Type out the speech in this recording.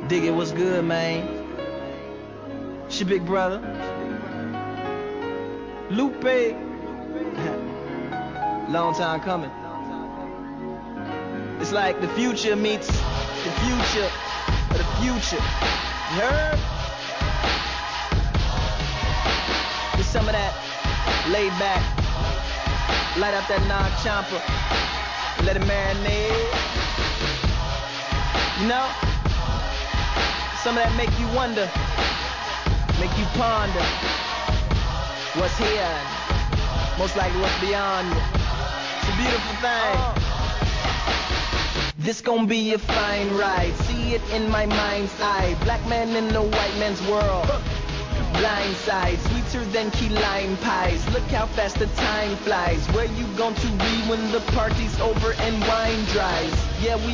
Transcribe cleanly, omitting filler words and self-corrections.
Dig it, what's good, man? It's your big brother, Lupe. Long time coming. It's like the future meets the future of the future. You heard? Get some of that laid back. Light up that knock chomper. Let it marinate. You know? Some of that make you wonder. Make you ponder. What's here and most likely what's beyond you. It's a beautiful thing. This gon' be a fine ride. See it in my mind's eye. Black man in the white man's world. Blind side, sweeter than key lime pies. Look how fast the time flies. Where you gon' to be when the party's over and wine dries? Yeah, we